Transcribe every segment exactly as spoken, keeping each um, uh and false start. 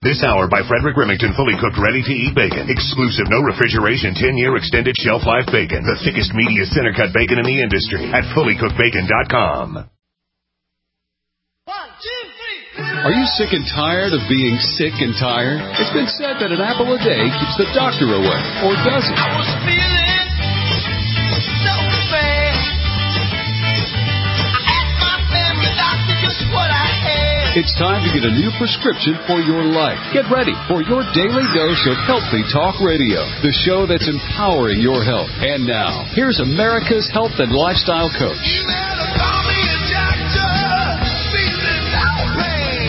This hour by Frederick Remington, fully cooked, ready-to-eat bacon. Exclusive, no refrigeration, ten-year extended shelf life bacon. The thickest, meatiest center-cut bacon in the industry at fully cooked bacon dot com. One, two, three. Are you sick and tired of being sick and tired? It's been said that an apple a day keeps the doctor away, or does it? I was feeling so bad. I asked my family doctor just what I had. It's time to get a new prescription for your life. Get ready for your daily dose of Healthy Talk Radio, the show that's empowering your health. And now, here's America's health and lifestyle coach. You better call me a doctor. Feeling no pain.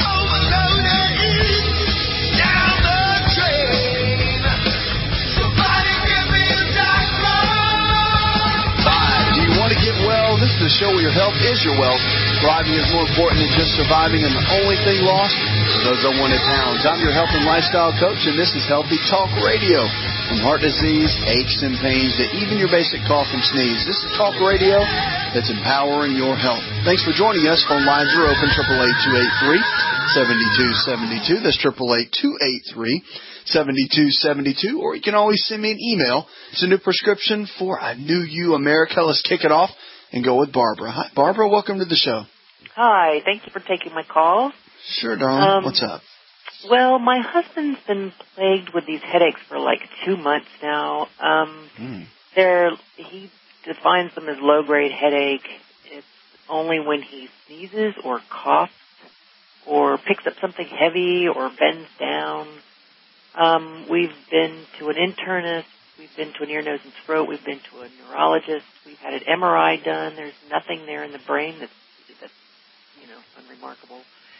Overloaded. Down the drain. Somebody give me a doctor. Hi, do you want to get well? This is the show where your health is your wealth. Thriving is more important than just surviving, and the only thing lost are those unwanted pounds. I'm your health and lifestyle coach, and this is Healthy Talk Radio. From heart disease, aches and pains, to even your basic cough and sneeze, this is Talk Radio that's empowering your health. Thanks for joining us. Phone lines are open, eight eight eight, two eight three, seven two seven two. That's eight eight eight, two eight three, seven two seven two. Or you can always send me an email. It's a new prescription for a new you, America. Let's kick it off and go with Barbara. Hi, Barbara. Welcome to the show. Hi. Thank you for taking my call. Sure, darling. Um, What's up? Well, my husband's been plagued with these headaches for like two months now. Um, mm. They're, he defines them as low-grade headache. It's only when he sneezes or coughs or picks up something heavy or bends down. Um, we've been to an internist. We've been to an ear, nose, and throat. We've been to a neurologist. We've had an M R I done. There's nothing there in the brain that's, that's you know, unremarkable.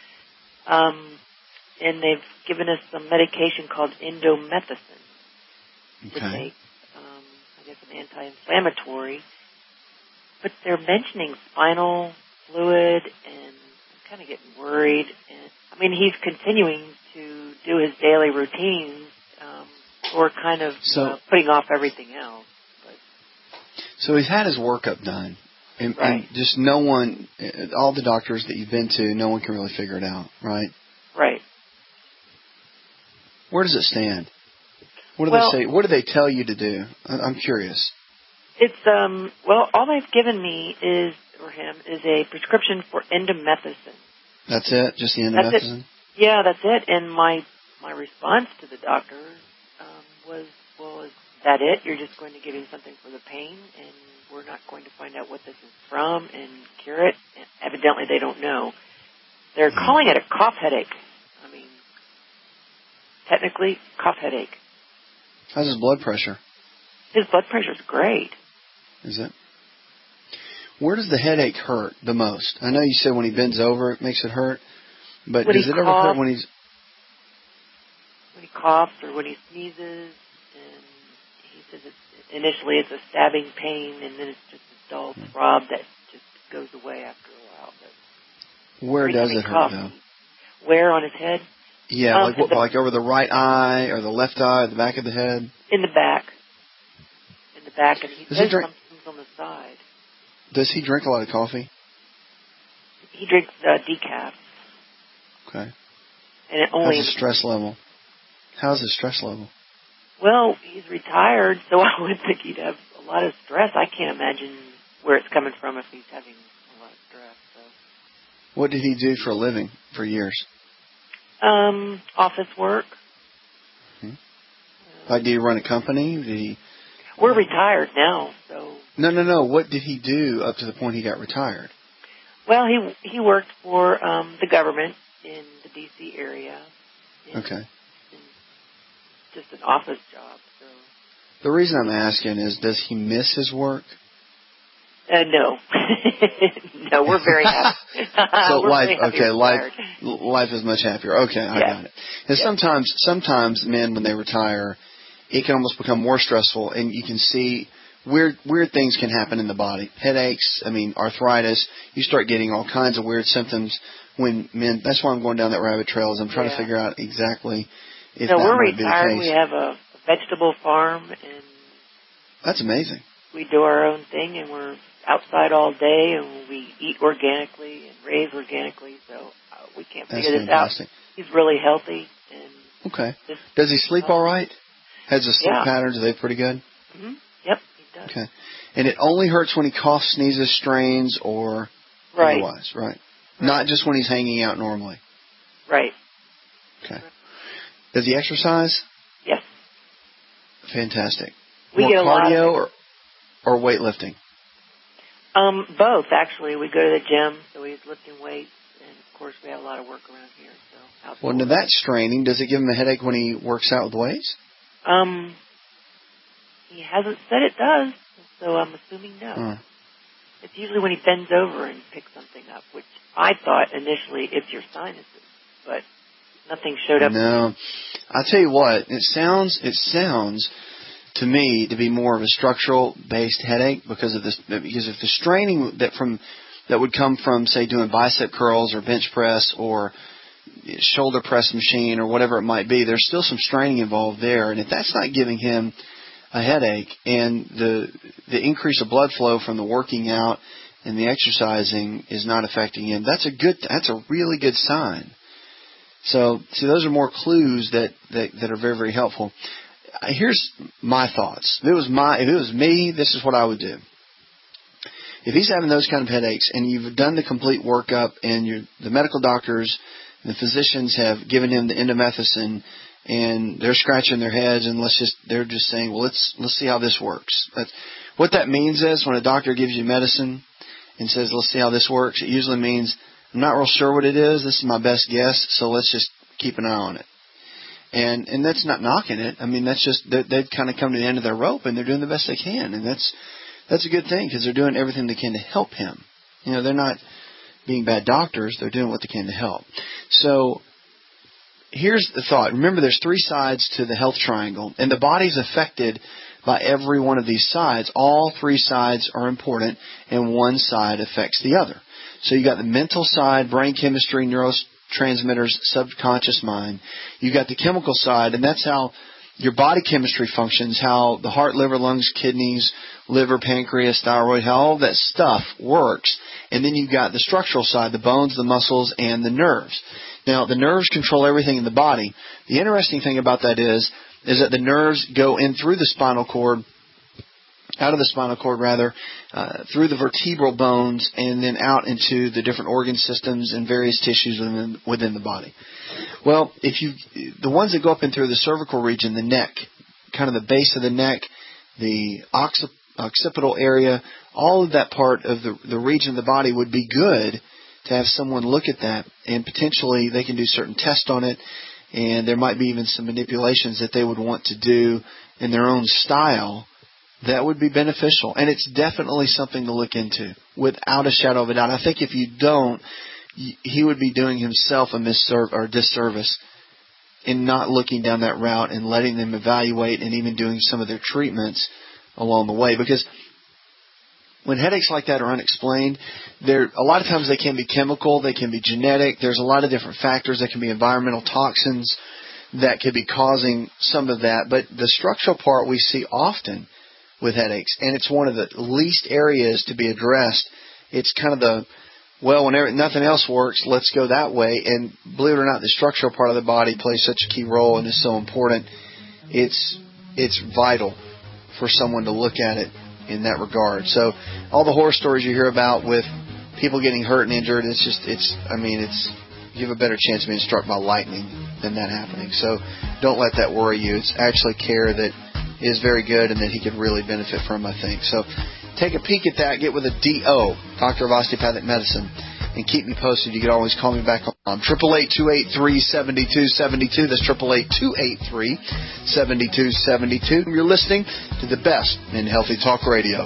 Um, and they've given us some medication called indomethacin okay. to take, um, I guess, an anti-inflammatory. But they're mentioning spinal fluid, and I'm kind of getting worried. And I mean, he's continuing to do his daily routines. Um, Or kind of so, uh, putting off everything else. But. So he's had his workup done. And, right. and just no one, all the doctors that you've been to, no one can really figure it out, right? Right. Where does it stand? What do well, they say? What do they tell you to do? I'm curious. It's, um, well, all they've given me is, or him, is a prescription for indomethacin. That's it? Just the indomethacin? That's it. Yeah, that's it. And my, my response to the doctor was, well, is that it? You're just going to give him something for the pain, and we're not going to find out what this is from and cure it? And evidently, they don't know. They're mm-hmm. calling it a cough headache. I mean, technically, cough headache. How's his blood pressure? His blood pressure's great. Is it? Where does the headache hurt the most? I know you said when he bends over, it makes it hurt, but when does it coughs, ever hurt when he's... When he coughs or when he sneezes, and he says it's, initially it's a stabbing pain, and then it's just a dull throb that just goes away after a while. But where does it hurt, though? Where on his head? Yeah, um, like what, the, like over the right eye or the left eye, the back of the head? In the back. In the back, and he does says he drink, something's on the side. Does he drink a lot of coffee? He drinks uh, decaf. Okay. And it only How's his stress level? How's his stress level? Well, he's retired, so I would think he'd have a lot of stress. I can't imagine where it's coming from if he's having a lot of stress. So. What did he do for a living for years? Um, office work. Hmm. Like, did he run a company? Did he? We're retired now, so. No, no, no. What did he do up to the point he got retired? Well, he he worked for um, the government in the D C area. In, okay. In just an office job. So. The reason I'm asking is, does he miss his work? Uh, no. No, we're very happy. So we're life, very happy okay, life, retired. life is much happier. Okay, I yeah. got it. And yeah. sometimes, sometimes men, when they retire, it can almost become more stressful, and you can see weird, weird things can happen in the body. Headaches, I mean, arthritis. You start getting all kinds of weird symptoms when men. That's why I'm going down that rabbit trail. Is I'm trying yeah. to figure out exactly if no, that we're might retired. be the case. We have a vegetable farm, and that's amazing. We do our own thing, and we're outside all day, and we eat organically and raise organically, so uh, we can't That's figure this fantastic. out. He's really healthy, Okay. Just, does he sleep all right? Has the sleep yeah. patterns, are they pretty good? Mm-hmm. Yep, he does. Okay. And it only hurts when he coughs, sneezes, strains, or right. otherwise, right? right? Not just when he's hanging out normally. Right. Okay. Does he exercise? Yes. Fantastic. We More get a cardio lot of or, or weightlifting? Um, both, actually. We go to the gym, so he's lifting weights, and, of course, we have a lot of work around here. So outdoors. Well, now that's straining. Does it give him a headache when he works out with weights? Um, he hasn't said it does, so I'm assuming no. Uh. It's usually when he bends over and picks something up, which I thought initially it's your sinuses, but nothing showed up. No. I'll tell you what, it sounds, it sounds to me to be more of a structural-based headache because of this, because if the straining that from, that would come from, say, doing bicep curls or bench press or shoulder press machine or whatever it might be, there's still some straining involved there. And if that's not giving him a headache and the the increase of blood flow from the working out and the exercising is not affecting him, that's a good, that's a really good sign. So, see, those are more clues that, that, that are very, very helpful. Here's my thoughts. If it was my, if it was me, this is what I would do. If he's having those kind of headaches and you've done the complete workup and you the medical doctors and the physicians have given him the indomethacin and they're scratching their heads and let's just they're just saying, well, let's let's see how this works. But what that means is when a doctor gives you medicine and says, let's see how this works, it usually means I'm not real sure what it is. This is my best guess, so let's just keep an eye on it. And and that's not knocking it. I mean, that's just they, they've kind of come to the end of their rope and they're doing the best they can, and that's that's a good thing because they're doing everything they can to help him. You know, they're not being bad doctors. They're doing what they can to help. So here's the thought. Remember, there's three sides to the health triangle, and the body's affected by every one of these sides. All three sides are important, and one side affects the other. So you got the mental side, brain chemistry, neurotransmitters, subconscious mind. You got the chemical side, and that's how your body chemistry functions, how the heart, liver, lungs, kidneys, liver, pancreas, thyroid, how all that stuff works. And then you've got the structural side, the bones, the muscles, and the nerves. Now, the nerves control everything in the body. The interesting thing about that is, is that the nerves go in through the spinal cord, out of the spinal cord rather, uh, through the vertebral bones, and then out into the different organ systems and various tissues within, within the body. Well, if you, the ones that go up in through the cervical region, the neck, kind of the base of the neck, the occipital area, all of that part of the, the region of the body would be good to have someone look at that, and potentially they can do certain tests on it, and there might be even some manipulations that they would want to do in their own style that would be beneficial. And it's definitely something to look into, without a shadow of a doubt. I think if you don't, he would be doing himself a misserv- or disservice in not looking down that route and letting them evaluate and even doing some of their treatments along the way. Because when headaches like that are unexplained, there a lot of times they can be chemical, they can be genetic. There's a lot of different factors. That can be environmental toxins that could be causing some of that. But the structural part we see often with headaches, and it's one of the least areas to be addressed. It's kind of the, well, whenever nothing else works, let's go that way. And believe it or not, the structural part of the body plays such a key role and is so important. It's it's vital for someone to look at it in that regard. So all the horror stories you hear about with people getting hurt and injured, it's just, it's, I mean, it's, you have a better chance of being struck by lightning than that happening. So don't let that worry you. It's actually care that is very good and that he could really benefit from, I think. So take a peek at that. Get with a D O, Doctor of Osteopathic Medicine, and keep me posted. You can always call me back on triple eight, two eight three, seven two seven two. That's triple eight, two eight three, seven two seven two. You're listening to the best in Healthy Talk Radio.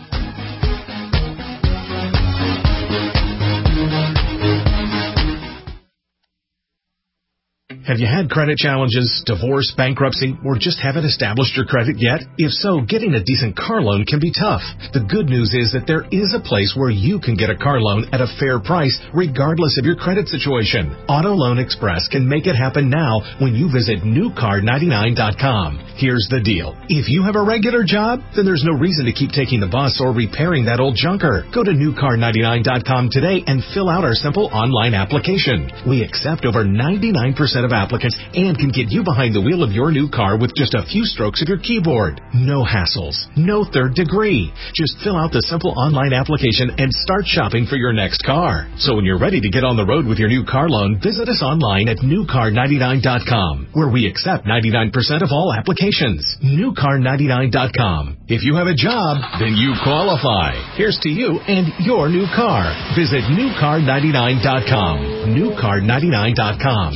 Have you had credit challenges, divorce, bankruptcy, or just haven't established your credit yet? If so, getting a decent car loan can be tough. The good news is that there is a place where you can get a car loan at a fair price, regardless of your credit situation. Auto Loan Express can make it happen now when you visit new car ninety-nine dot com. Here's the deal. If you have a regular job, then there's no reason to keep taking the bus or repairing that old junker. Go to new car ninety-nine dot com today and fill out our simple online application. We accept over ninety-nine percent of applicants and can get you behind the wheel of your new car with just a few strokes of your keyboard. No hassles, no third degree. Just fill out the simple online application and start shopping for your next car. So when you're ready to get on the road with your new car loan, visit us online at new car ninety-nine dot com, where we accept ninety-nine percent of all applications. new car ninety-nine dot com. If you have a job, then you qualify. Here's to you and your new car. Visit new car ninety-nine dot com. new car ninety-nine dot com.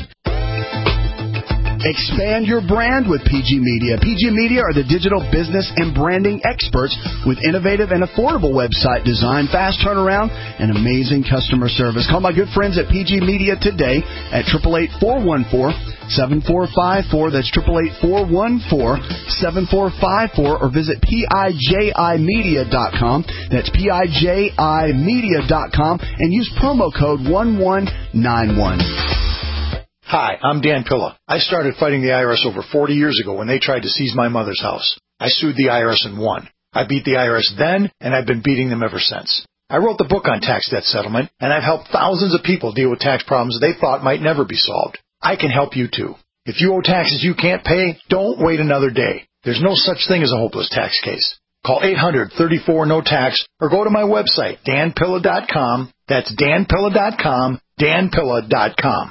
Expand your brand with P G Media. P G Media are the digital business and branding experts with innovative and affordable website design, fast turnaround, and amazing customer service. Call my good friends at P G Media today at eight eight eight, four one four, seven four five four. That's eight eight eight, four one four, seven four five four, or visit P I J I media dot com. That's P I J I media dot com and use promo code one one nine one. Hi, I'm Dan Pilla. I started fighting the I R S over forty years ago when they tried to seize my mother's house. I sued the I R S and won. I beat the I R S then, and I've been beating them ever since. I wrote the book on tax debt settlement, and I've helped thousands of people deal with tax problems they thought might never be solved. I can help you too. If you owe taxes you can't pay, don't wait another day. There's no such thing as a hopeless tax case. Call eight hundred, thirty-four, no tax or go to my website, dan pilla dot com. That's dan pilla dot com, dan pilla dot com.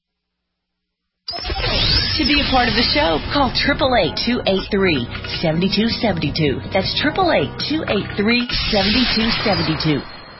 To be a part of the show, call eight eight eight, two eight three, seven two seven two. That's eight eight eight, two eight three, seven two seven two.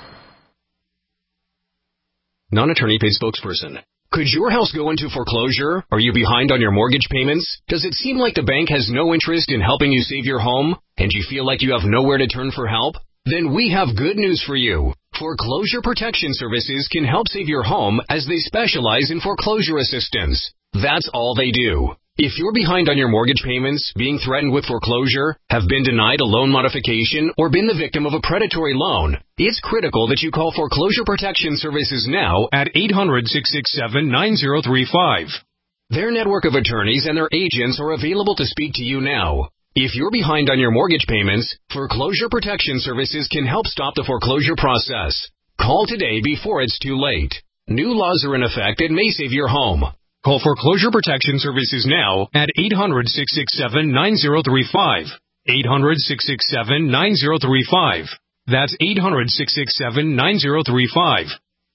Non-attorney paid spokesperson. Could your house go into foreclosure? Are you behind on your mortgage payments? Does it seem like the bank has no interest in helping you save your home? And you feel like you have nowhere to turn for help? Then we have good news for you. Foreclosure Protection Services can help save your home as they specialize in foreclosure assistance. That's all they do. If you're behind on your mortgage payments, being threatened with foreclosure, have been denied a loan modification, or been the victim of a predatory loan, it's critical that you call Foreclosure Protection Services now at eight hundred, six six seven, nine zero three five. Their network of attorneys and their agents are available to speak to you now. If you're behind on your mortgage payments, Foreclosure Protection Services can help stop the foreclosure process. Call today before it's too late. New laws are in effect that may save your home. Call Foreclosure Protection Services now at eight hundred, six six seven, nine zero three five. eight hundred, six six seven, nine zero three five. That's eight hundred, six six seven, nine zero three five.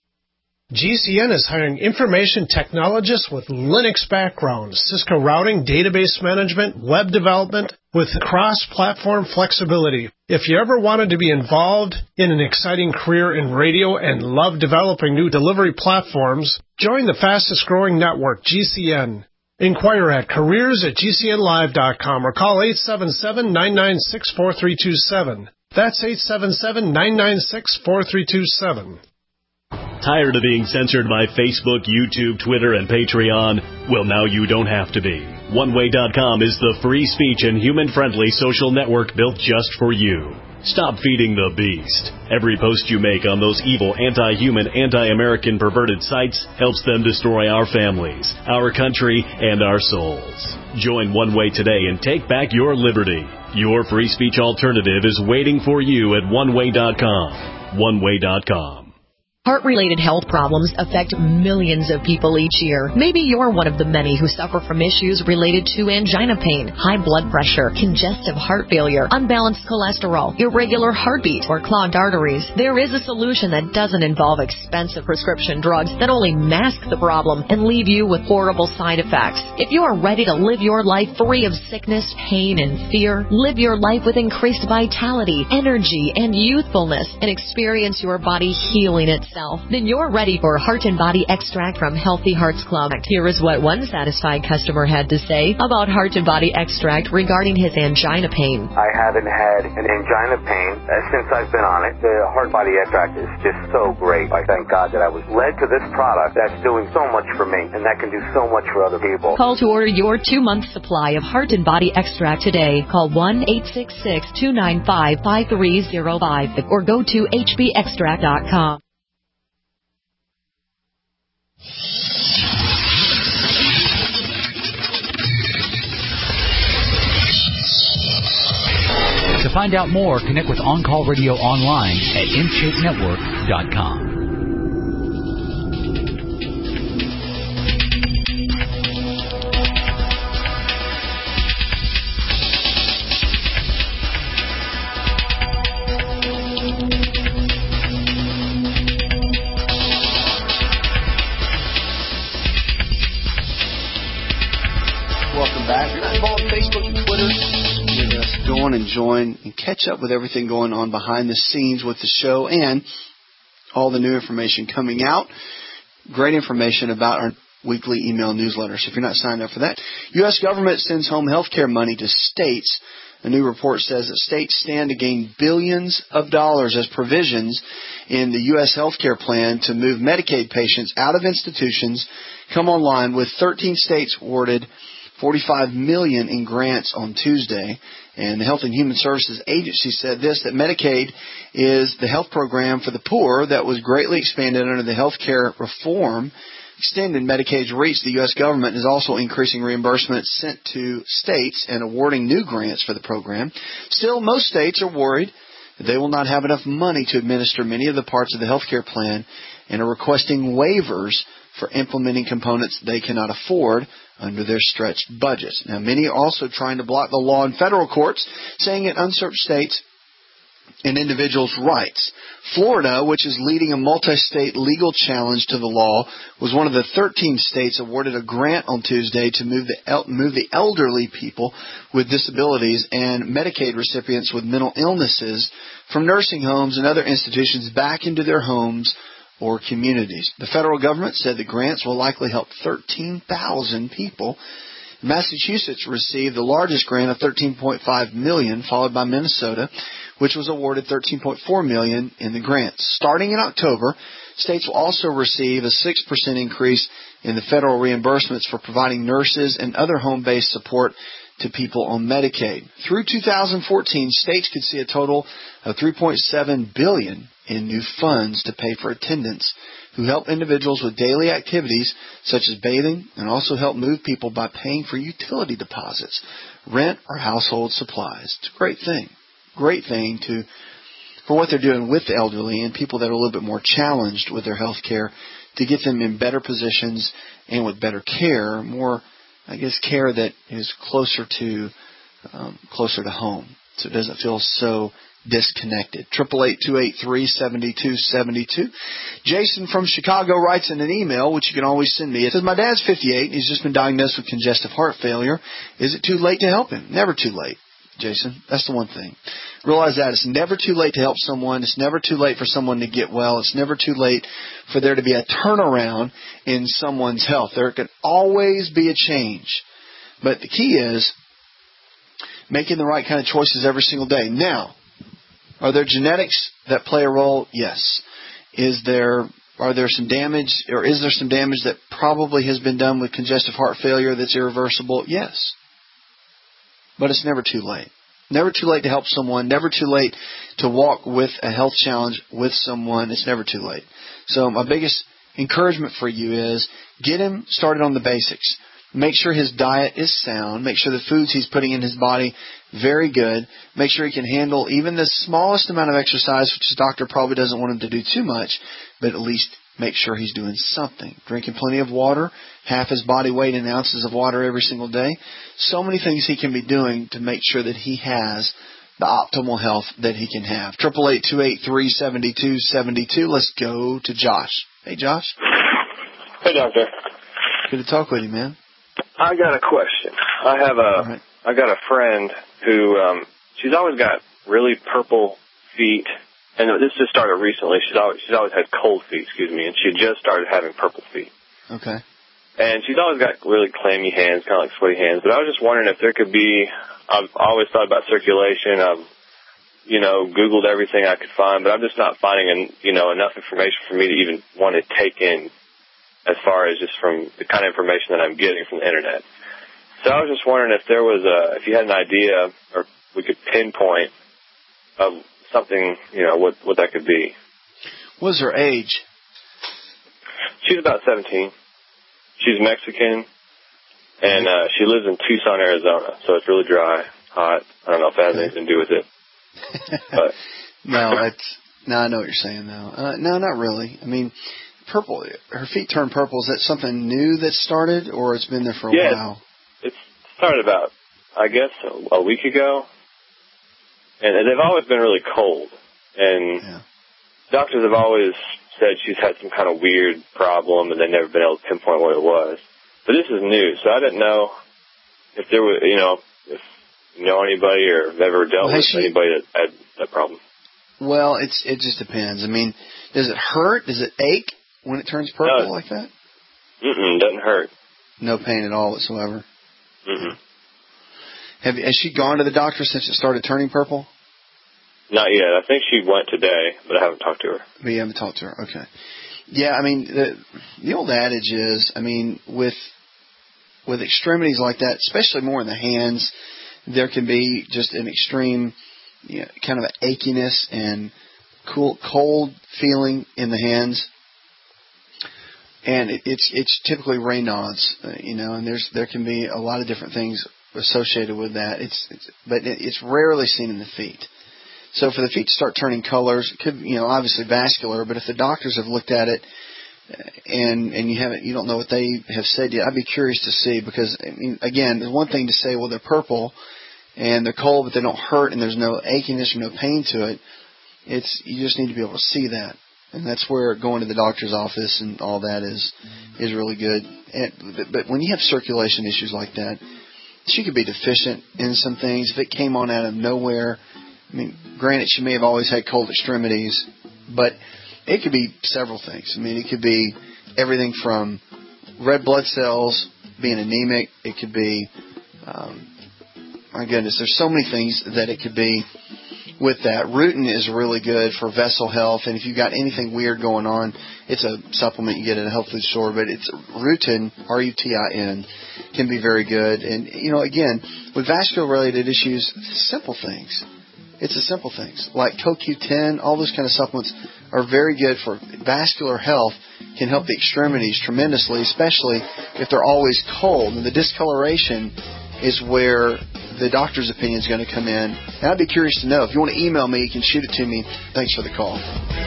G C N is hiring information technologists with Linux background, Cisco routing, database management, web development, with cross-platform flexibility. If you ever wanted to be involved in an exciting career in radio and love developing new delivery platforms, join the fastest-growing network, G C N. Inquire at careers at g c n live dot com or call eight seven seven, nine nine six, four three two seven. That's eight seven seven, nine nine six, four three two seven. Tired of being censored by Facebook, YouTube, Twitter, and Patreon? Well, now you don't have to be. one way dot com is the free speech and human-friendly social network built just for you. Stop feeding the beast. Every post you make on those evil, anti-human, anti-American perverted sites helps them destroy our families, our country, and our souls. Join One Way today and take back your liberty. Your free speech alternative is waiting for you at one way dot com. one way dot com. Heart-related health problems affect millions of people each year. Maybe you're one of the many who suffer from issues related to angina pain, high blood pressure, congestive heart failure, unbalanced cholesterol, irregular heartbeat, or clogged arteries. There is a solution that doesn't involve expensive prescription drugs that only mask the problem and leave you with horrible side effects. If you are ready to live your life free of sickness, pain, and fear, live your life with increased vitality, energy, and youthfulness, and experience your body healing itself, then you're ready for Heart and Body Extract from Healthy Hearts Club. Here is what one satisfied customer had to say about Heart and Body Extract regarding his angina pain. I haven't had an angina pain since I've been on it. The Heart Body Extract is just so great. I thank God that I was led to this product that's doing so much for me, and that can do so much for other people. Call to order your two-month supply of Heart and Body Extract today. Call one eight six six, two nine five, five three zero five or go to h b extract dot com. To find out more, connect with On Call Radio online at in shape network dot com. Welcome back. If you're not involved on Facebook and Twitter, you just go on and join and catch up with everything going on behind the scenes with the show and all the new information coming out. Great information about our weekly email newsletter. So if you're not signed up for that, U S government sends home health care money to states. A new report says that states stand to gain billions of dollars as provisions in the U S health care plan to move Medicaid patients out of institutions come online, with thirteen states awarded forty-five million dollars in grants on Tuesday. And the Health and Human Services Agency said this, that Medicaid is the health program for the poor that was greatly expanded under the health care reform. Extending Medicaid's reach, the U S government is also increasing reimbursements sent to states and awarding new grants for the program. Still, most states are worried that they will not have enough money to administer many of the parts of the health care plan and are requesting waivers for implementing components they cannot afford under their stretched budgets. Now, many are also trying to block the law in federal courts, saying it usurps states and individuals' rights. Florida, which is leading a multi-state legal challenge to the law, was one of the thirteen states awarded a grant on Tuesday to move the el- move the elderly people with disabilities and Medicaid recipients with mental illnesses from nursing homes and other institutions back into their homes or communities. The federal government said the grants will likely help thirteen thousand people. Massachusetts received the largest grant of thirteen point five million dollars, followed by Minnesota, which was awarded thirteen point four million dollars in the grants. Starting in October, states will also receive a six percent increase in the federal reimbursements for providing nurses and other home-based support to people on Medicaid. Through two thousand fourteen, states could see a total of three point seven billion dollars in new funds to pay for attendants who help individuals with daily activities such as bathing, and also help move people by paying for utility deposits, rent, or household supplies. It's a great thing. Great thing to for what they're doing with the elderly and people that are a little bit more challenged with their health care, to get them in better positions and with better care, more, I guess, care that is closer to um, closer to home, so it doesn't feel so disconnected. Triple eight two eight three seventy two seventy two. Jason from Chicago writes in an email, which you can always send me. It says, "My dad's fifty-eight and he's just been diagnosed with congestive heart failure. Is it too late to help him?" Never too late, Jason. That's the one thing. Realize that it's never too late to help someone. It's never too late for someone to get well. It's never too late for there to be a turnaround in someone's health. There can always be a change. But the key is making the right kind of choices every single day. Now, are there genetics that play a role? Yes. Is there are there some damage, or is there some damage that probably has been done with congestive heart failure that's irreversible? Yes. But it's never too late. Never too late to help someone. Never too late to walk with a health challenge with someone. It's never too late. So my biggest encouragement for you is get him started on the basics. Make sure his diet is sound. Make sure the foods he's putting in his body very good. Make sure he can handle even the smallest amount of exercise, which his doctor probably doesn't want him to do too much, but at least make sure he's doing something. Drinking plenty of water, half his body weight in ounces of water every single day. So many things he can be doing to make sure that he has the optimal health that he can have. Triple eight two eight three seventy two seventy two. Let's go to Josh. Hey, Josh. Hey, doctor. Good to talk with you, man. I got a question. I have a right. I got a friend who um, she's always got really purple feet, and this just started recently. She's always she's always had cold feet, excuse me, and she just started having purple feet. Okay. And she's always got really clammy hands, kind of like sweaty hands. But I was just wondering if there could be. I've always thought about circulation. I've you know Googled everything I could find, but I'm just not finding you know enough information for me to even want to take in, as far as just from the kind of information that I'm getting from the internet. So I was just wondering if there was a, if you had an idea, or we could pinpoint of something, you know, what, what that could be. What's her age? She's about seventeen. She's Mexican, and uh, she lives in Tucson, Arizona, so it's really dry, hot. I don't know if that has anything to do with it. But no, it's, no, I know what you're saying, though. Uh, no, not really. I mean, purple, her feet turn purple. Is that something new that started, or it's been there for a yeah, while? It started about, I guess, a, a week ago. And, and they've always been really cold. And yeah. doctors have always said she's had some kind of weird problem, and they've never been able to pinpoint what it was. But this is new, so I didn't know if there was, you know, if you know anybody or have ever dealt well, with she, anybody that had that problem. Well, it's it just depends. I mean, does it hurt? Does it ache when it turns purple no, like that? Mm-mm, doesn't hurt. No pain at all whatsoever. Mm-mm. Have has she gone to the doctor since it started turning purple? Not yet. I think she went today, but I haven't talked to her. But you haven't talked to her. Okay. Yeah, I mean, the the old adage is, I mean, with with extremities like that, especially more in the hands, there can be just an extreme, you know, kind of an achiness and cool, cold feeling in the hands. And it, it's it's typically Raynaud's, uh, you know, and there's there can be a lot of different things associated with that. It's, it's but it, it's rarely seen in the feet. So for the feet to start turning colors, it could, you know, obviously vascular, but if the doctors have looked at it and and you haven't, you don't know what they have said yet, I'd be curious to see, because, I mean, again, there's one thing to say, well, they're purple and they're cold, but they don't hurt and there's no achiness or no pain to it. It's, you just need to be able to see that. And that's where going to the doctor's office and all that is is really good. And, but when you have circulation issues like that, she could be deficient in some things. If it came on out of nowhere, I mean, granted, she may have always had cold extremities, but it could be several things. I mean, it could be everything from red blood cells being anemic. It could be, um, my goodness, there's so many things that it could be with that. Rutin is really good for vessel health, and if you've got anything weird going on, it's a supplement you get at a health food store, but it's Rutin, R U T I N, can be very good. And, you know, again, with vascular-related issues, simple things. It's the simple things, like C O Q ten, all those kind of supplements are very good for vascular health, can help the extremities tremendously, especially if they're always cold. And the discoloration is where the doctor's opinion is going to come in. And I'd be curious to know. If you want to email me, you can shoot it to me. Thanks for the call.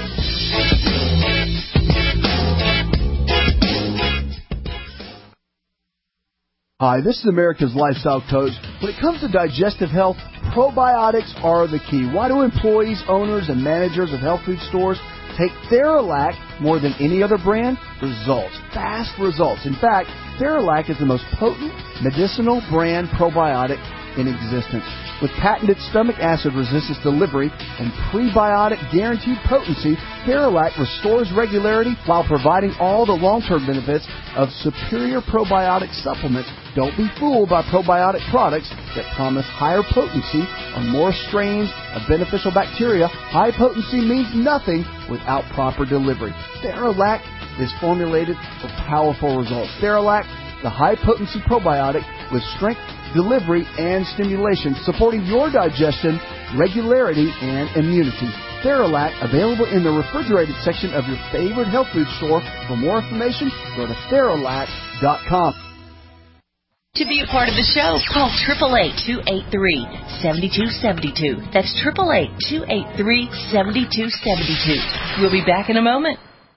Hi, this is America's Lifestyle Coach. When it comes to digestive health, probiotics are the key. Why do employees, owners, and managers of health food stores take Theralac more than any other brand? Results. Fast results. In fact, Theralac is the most potent medicinal brand probiotic in existence. With patented stomach acid resistance delivery and prebiotic guaranteed potency, Theralac restores regularity while providing all the long-term benefits of superior probiotic supplements. Don't be fooled by probiotic products that promise higher potency or more strains of beneficial bacteria. High potency means nothing without proper delivery. Theralac is formulated for powerful results. Theralac, the high-potency probiotic with strength, delivery, and stimulation, supporting your digestion, regularity, and immunity. Theralac, available in the refrigerated section of your favorite health food store. For more information, go to Theralac dot com. To be a part of the show, call eight eight eight, two eight three, seven two seven two. That's eight eight eight, two eight three, seven two seven two. We'll be back in a moment.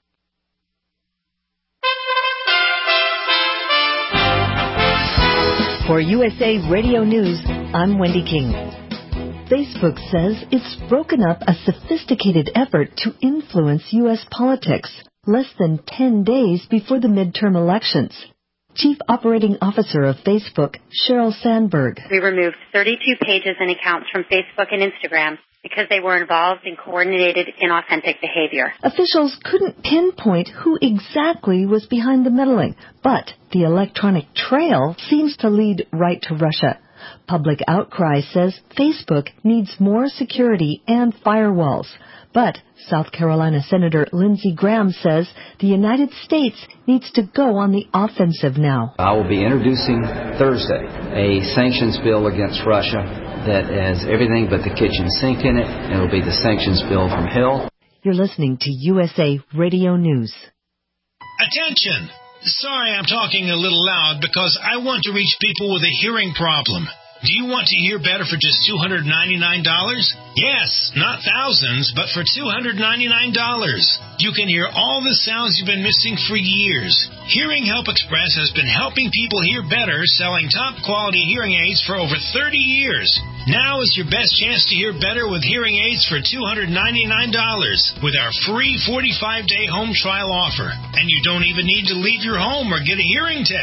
For U S A Radio News, I'm Wendy King. Facebook says it's broken up a sophisticated effort to influence U S politics less than ten days before the midterm elections. Chief Operating Officer of Facebook, Sheryl Sandberg. We removed thirty-two pages and accounts from Facebook and Instagram because they were involved in coordinated, inauthentic behavior. Officials couldn't pinpoint who exactly was behind the meddling, but the electronic trail seems to lead right to Russia. Public outcry says Facebook needs more security and firewalls. But South Carolina Senator Lindsey Graham says the United States needs to go on the offensive now. I will be introducing Thursday a sanctions bill against Russia that has everything but the kitchen sink in it. It'll be the sanctions bill from hell. You're listening to U S A Radio News. Attention! Sorry I'm talking a little loud because I want to reach people with a hearing problem. Do you want to hear better for just two hundred ninety-nine dollars? Yes, not thousands, but for two hundred ninety-nine dollars. You can hear all the sounds you've been missing for years. Hearing Help Express has been helping people hear better, selling top-quality hearing aids for over thirty years. Now is your best chance to hear better with hearing aids for two hundred ninety-nine dollars with our free forty-five day home trial offer. And you don't even need to leave your home or get a hearing test.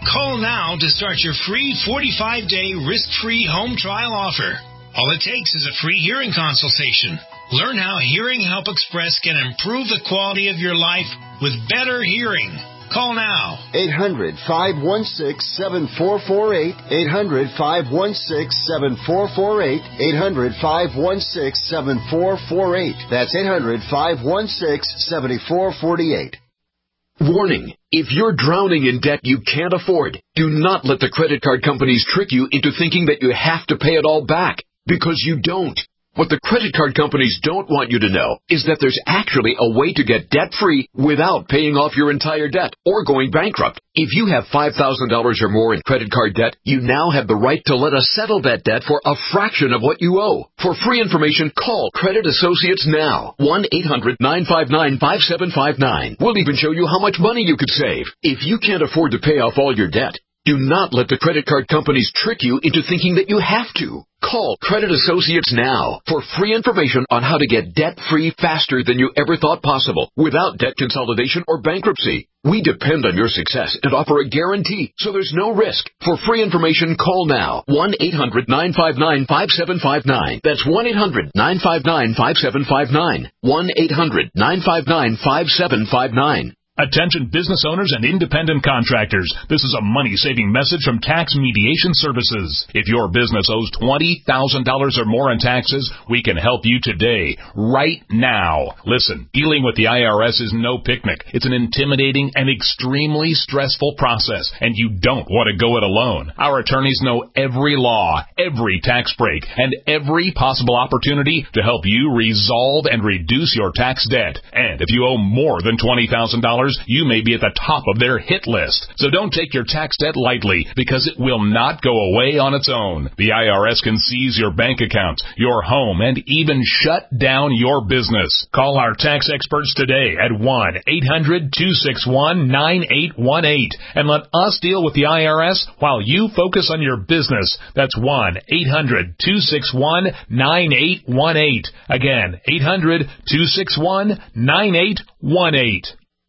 Call now to start your free forty-five day risk-free home trial offer. All it takes is a free hearing consultation. Learn how Hearing Help Express can improve the quality of your life with better hearing. Call now. eight hundred, five one six, seven four four eight. eight hundred, five one six, seven four four eight. eight hundred, five one six, seven four four eight. That's eight hundred, five one six, seven four four eight. Warning. If you're drowning in debt you can't afford, do not let the credit card companies trick you into thinking that you have to pay it all back, because you don't. What the credit card companies don't want you to know is that there's actually a way to get debt-free without paying off your entire debt or going bankrupt. If you have five thousand dollars or more in credit card debt, you now have the right to let us settle that debt for a fraction of what you owe. For free information, call Credit Associates now. one eight hundred, nine five nine, five seven five nine. We'll even show you how much money you could save. If you can't afford to pay off all your debt, do not let the credit card companies trick you into thinking that you have to. Call Credit Associates now for free information on how to get debt-free faster than you ever thought possible without debt consolidation or bankruptcy. We depend on your success and offer a guarantee, so there's no risk. For free information, call now. one eight hundred, nine five nine, five seven five nine. That's one eight hundred, nine five nine, five seven five nine. one eight hundred, nine five nine, five seven five nine. Attention business owners and independent contractors. This is a money-saving message from Tax Mediation Services. If your business owes twenty thousand dollars or more in taxes, we can help you today, right now. Listen, dealing with the I R S is no picnic. It's an intimidating and extremely stressful process, and you don't want to go it alone. Our attorneys know every law, every tax break, and every possible opportunity to help you resolve and reduce your tax debt. And if you owe more than twenty thousand dollars, you may be at the top of their hit list. So don't take your tax debt lightly, because it will not go away on its own. The I R S can seize your bank accounts, your home, and even shut down your business. Call our tax experts today at one eight hundred, two six one, nine eight one eight and let us deal with the I R S while you focus on your business. That's one eight hundred, two six one, nine eight one eight. Again, eight hundred, two six one, nine eight one eight.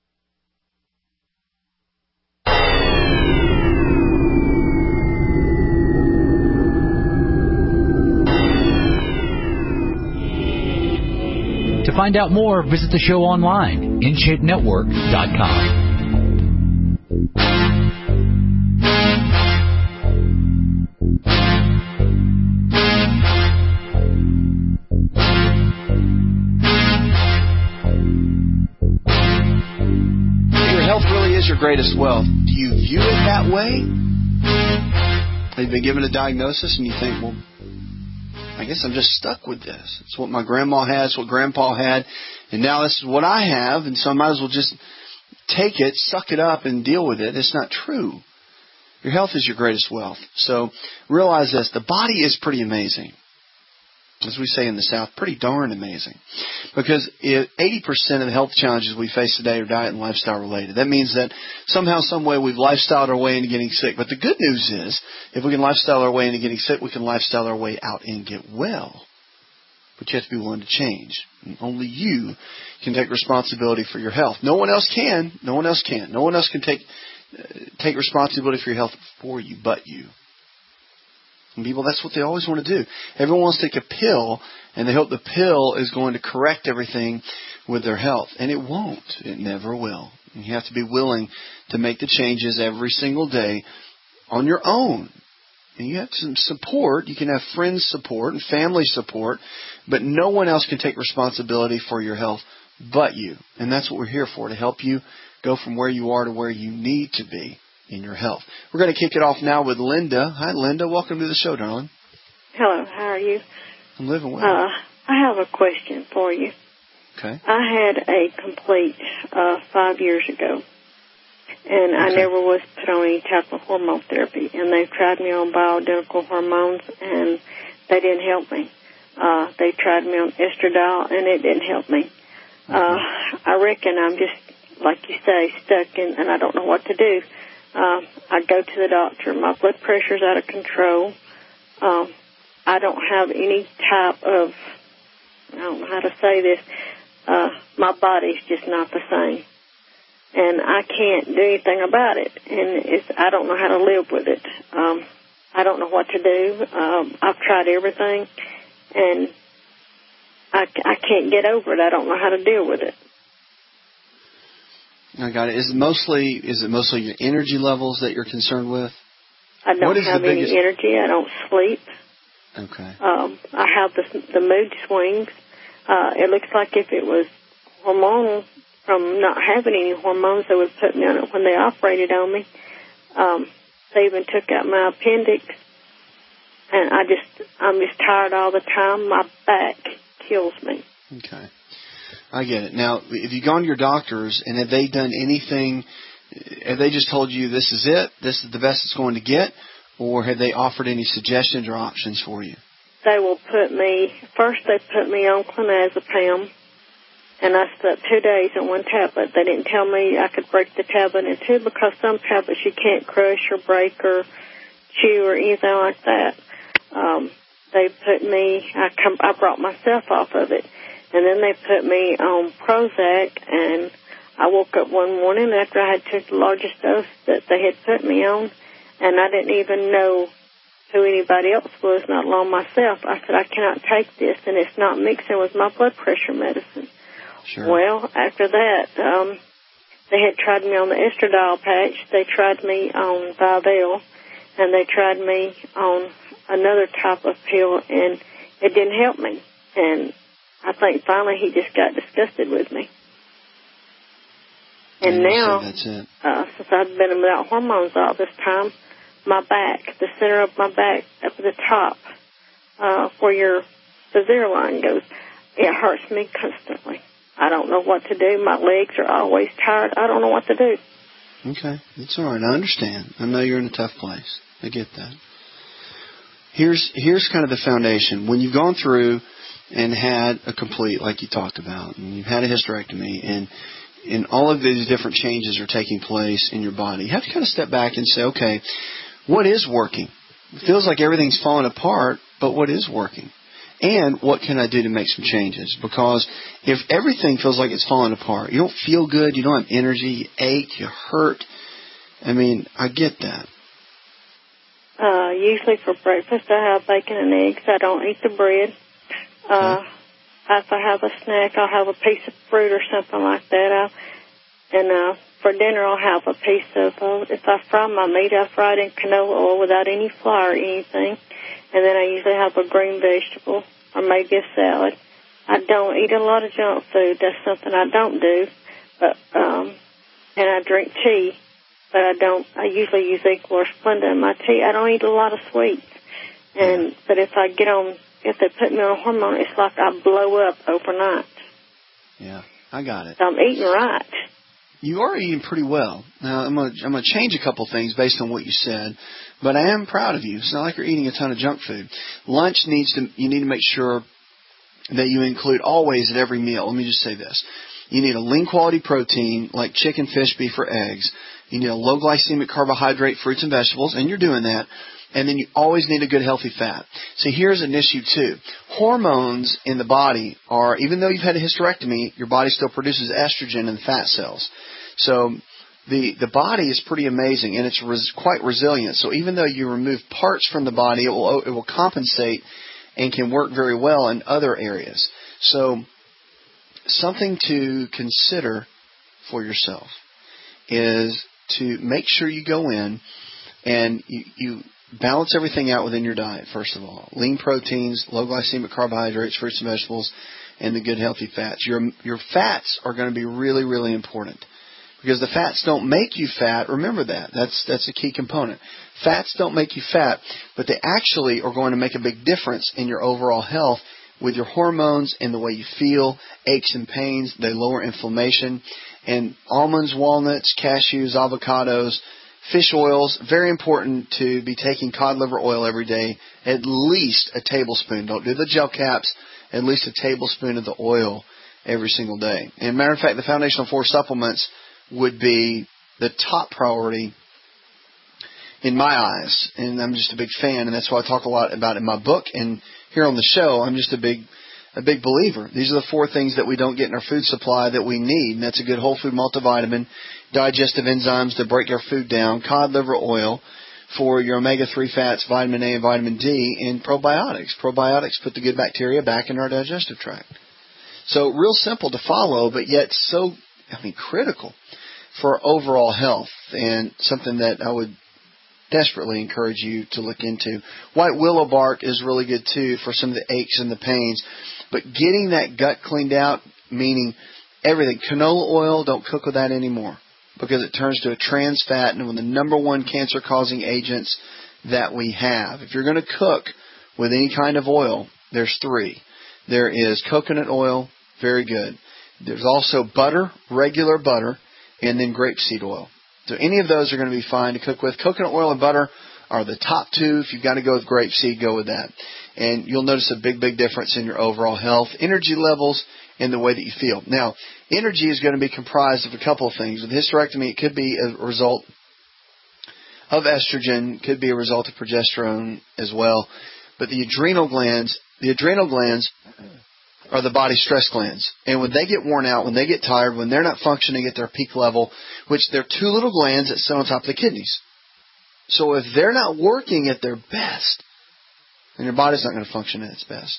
To find out more, visit the show online, in shape network dot com. Your health really is your greatest wealth. Do you view it that way? Have you been given a diagnosis and you think, well, I guess I'm just stuck with this. It's what my grandma had, it's what grandpa had, and now this is what I have, and so I might as well just take it, suck it up, and deal with it. It's not true. Your health is your greatest wealth. So realize this. The body is pretty amazing. As we say in the South, pretty darn amazing. Because eighty percent of the health challenges we face today are diet and lifestyle related. That means that somehow, some way, we've lifestyled our way into getting sick. But the good news is, if we can lifestyle our way into getting sick, we can lifestyle our way out and get well. But you have to be willing to change. And only you can take responsibility for your health. No one else can. No one else can. No one else can take uh, take responsibility for your health for you but you. And people, that's what they always want to do. Everyone wants to take a pill, and they hope the pill is going to correct everything with their health. And it won't. It never will. And you have to be willing to make the changes every single day on your own. And you have some support. You can have friends' support and family support, but no one else can take responsibility for your health but you. And that's what we're here for, to help you go from where you are to where you need to be in your health. We're going to kick it off now with Linda. Hi, Linda. Welcome to the show, darling. Hello. How are you? I'm living well. Uh, I have a question for you. Okay. I had a complete uh, five years ago, and I okay. never was put on any type of hormone therapy, and they've tried me on bioidentical hormones, and they didn't help me. Uh, they tried me on estradiol, and it didn't help me. Uh, I reckon I'm just, like you say, stuck in, and I don't know what to do. Um, I go to the doctor. My blood pressure's out of control. Um, I don't have any type of, I don't know how to say this, uh, my body's just not the same. and I can't do anything about it. And it's I don't know how to live with it. Um, I don't know what to do. Um, I've tried everything, and I, I can't get over it. I don't know how to deal with it. I got it. Is it mostly is it mostly your energy levels that you're concerned with? I don't have any biggest... energy. I don't sleep. Okay. Um, I have the the mood swings. Uh, it looks like if it was hormonal from not having any hormones, they would put me on it when they operated on me. Um, they even took out my appendix, and I just I'm just tired all the time. My back kills me. Okay. I get it. Now, have you gone to your doctors, and have they done anything? Have they just told you this is it, this is the best it's going to get, or have they offered any suggestions or options for you? They will put me, first they put me on clonazepam, and I slept two days on one tablet. They didn't tell me I could break the tablet in two because some tablets you can't crush or break or chew or anything like that. Um, they put me, I, come, I brought myself off of it. And then they put me on Prozac, and I woke up one morning after I had took the largest dose that they had put me on, and I didn't even know who anybody else was, not alone myself. I said, I cannot take this, and it's not mixing with my blood pressure medicine. Sure. Well, after that, um, they had tried me on the estradiol patch. They tried me on Vivell, and they tried me on another type of pill, and it didn't help me. And I think finally he just got disgusted with me. And yeah, now, that's it. Uh, since I've been without hormones all this time, my back, the center of my back, up at the top, uh, where your the line goes, it hurts me constantly. I don't know what to do. My legs are always tired. I don't know what to do. Okay, it's all right. I understand. I know you're in a tough place. I get that. Here's here's kind of the foundation. When you've gone through and had a complete, like you talked about, and you've had a hysterectomy, and and all of these different changes are taking place in your body, you have to kind of step back and say, okay, what is working? It feels like everything's falling apart, but what is working? And what can I do to make some changes? Because if everything feels like it's falling apart, you don't feel good, you don't have energy, you ache, you hurt. I mean, I get that. Uh, usually for breakfast I have bacon and eggs. I don't eat the bread. Uh, okay. If I have a snack, I'll have a piece of fruit or something like that. I'll, and uh, for dinner, I'll have a piece of, uh, if I fry my meat, I fry it in canola oil without any flour or anything. And then I usually have a green vegetable or maybe a salad. I don't eat a lot of junk food. That's something I don't do. But um, and I drink tea, but I don't. I usually use Equal or Splenda in my tea. I don't eat a lot of sweets. And but if I get on, if they put me on a hormone, it's like I blow up overnight. Yeah, I got it. So I'm eating right. You are eating pretty well. Now, I'm going to I'm going to change a couple things based on what you said, but I am proud of you. It's not like you're eating a ton of junk food. Lunch needs to, you need to make sure that you include always at every meal. Let me just say this. You need a lean quality protein like chicken, fish, beef, or eggs. You need a low glycemic carbohydrate, fruits and vegetables, and you're doing that. And then you always need a good healthy fat. So here's an issue too. Hormones in the body are, even though you've had a hysterectomy, your body still produces estrogen in the fat cells. So the the body is pretty amazing, and it's res, quite resilient. So even though you remove parts from the body, it will it will compensate and can work very well in other areas. So something to consider for yourself is to make sure you go in and you, you balance everything out within your diet, first of all. Lean proteins, low glycemic carbohydrates, fruits and vegetables, and the good healthy fats. Your your fats are going to be really, really important. Because the fats don't make you fat. Remember that. That's that's a key component. Fats don't make you fat, but they actually are going to make a big difference in your overall health with your hormones and the way you feel, aches and pains. They lower inflammation. And almonds, walnuts, cashews, avocados, fish oils, very important to be taking cod liver oil every day, at least a tablespoon. Don't do the gel caps, at least a tablespoon of the oil every single day. And matter of fact, the Foundational Four supplements would be the top priority in my eyes. And I'm just a big fan, and that's why I talk a lot about it in my book. And here on the show, I'm just a big a big believer. These are the four things that we don't get in our food supply that we need, and that's a good whole food multivitamin, digestive enzymes to break our food down, cod liver oil for your omega three fats, vitamin A and vitamin D, and probiotics. Probiotics put the good bacteria back in our digestive tract. So real simple to follow, but yet so, I mean, critical for overall health, and something that I would desperately encourage you to look into. White willow bark is really good too for some of the aches and the pains. But getting that gut cleaned out, meaning everything. Canola oil, don't cook with that anymore because it turns to a trans fat and one of the number one cancer-causing agents that we have. If you're going to cook with any kind of oil, there's three. There is coconut oil, very good. There's also butter, regular butter, and then grapeseed oil. So any of those are going to be fine to cook with. Coconut oil and butter are the top two. If you've got to go with grapeseed, go with that. And you'll notice a big, big difference in your overall health, energy levels, and the way that you feel. Now, energy is going to be comprised of a couple of things. With hysterectomy, it could be a result of estrogen, could be a result of progesterone as well. But the adrenal glands, the adrenal glands are the body stress glands. And when they get worn out, when they get tired, when they're not functioning at their peak level, which they're two little glands that sit on top of the kidneys. So if they're not working at their best, then your body's not going to function at its best.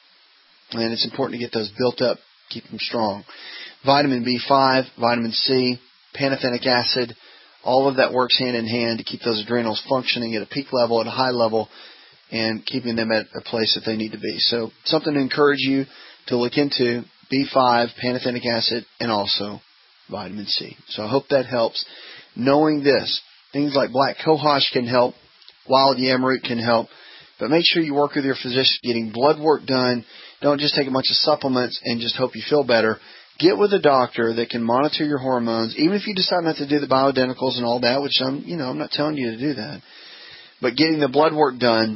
And it's important to get those built up, keep them strong. Vitamin B five, vitamin C, pantothenic acid, all of that works hand in hand to keep those adrenals functioning at a peak level, at a high level, and keeping them at a place that they need to be. So something to encourage you to look into, B five, pantothenic acid, and also vitamin C. So I hope that helps. Knowing this, things like black cohosh can help, wild yam root can help, but make sure you work with your physician, getting blood work done. Don't just take a bunch of supplements and just hope you feel better. Get with a doctor that can monitor your hormones, even if you decide not to do the bioidenticals and all that, which I'm, you know, I'm not telling you to do that. But getting the blood work done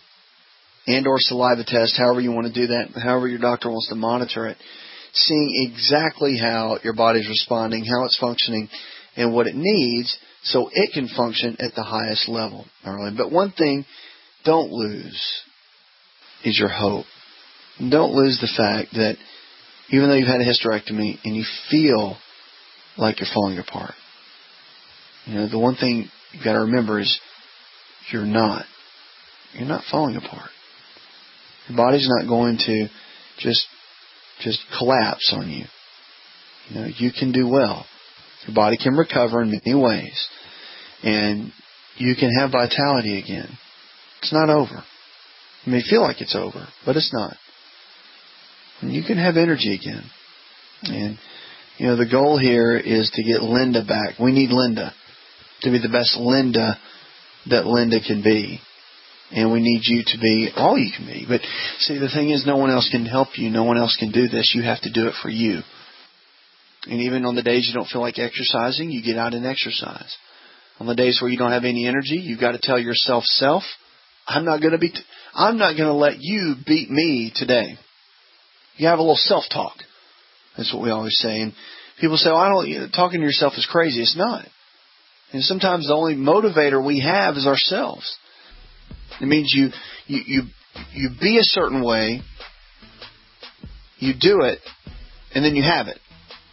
and or saliva test, however you want to do that, however your doctor wants to monitor it, seeing exactly how your body's responding, how it's functioning, and what it needs so it can function at the highest level. All right? But one thing, don't lose, is your hope. And don't lose the fact that even though you've had a hysterectomy and you feel like you're falling apart, you know, the one thing you've got to remember is you're not. You're not falling apart. Your body's not going to just just collapse on you. You know, you can do well. Your body can recover in many ways. And you can have vitality again. It's not over. It may feel like it's over, but it's not. And you can have energy again. And, you know, the goal here is to get Linda back. We need Linda to be the best Linda that Linda can be. And we need you to be all you can be. But see, the thing is, no one else can help you. No one else can do this. You have to do it for you. And even on the days you don't feel like exercising, you get out and exercise. On the days where you don't have any energy, you've got to tell yourself, self, I'm not going to be, t- I'm not going to let you beat me today. You have a little self-talk. That's what we always say. And people say, well, I don't, you know, talking to yourself is crazy. It's not. And sometimes the only motivator we have is ourselves. It means you, you, you, you be a certain way, you do it, and then you have it.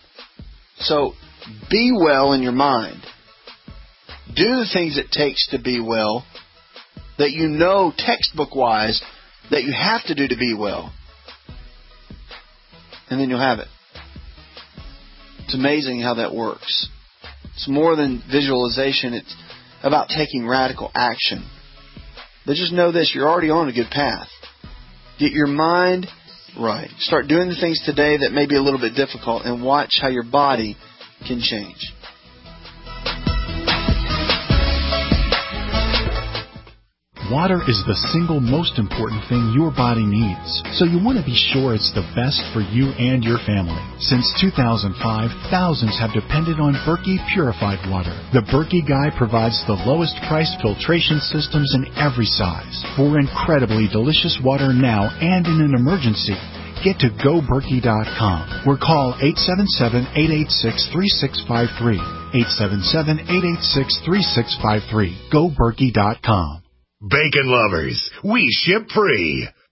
So be well in your mind. Do the things it takes to be well that you know textbook-wise that you have to do to be well. And then you'll have it. It's amazing how that works. It's more than visualization. It's about taking radical action. But just know this, you're already on a good path. Get your mind right. Start doing the things today that may be a little bit difficult and watch how your body can change. Water is the single most important thing your body needs, so you want to be sure it's the best for you and your family. Since two thousand five, thousands have depended on Berkey Purified Water. The Berkey Guy provides the lowest priced filtration systems in every size. For incredibly delicious water now and in an emergency, get to go berkey dot com or call eight seven seven, eight eight six, three six five three. eight seven seven, eight eight six, three six five three. go berkey dot com. Bacon lovers, we ship free.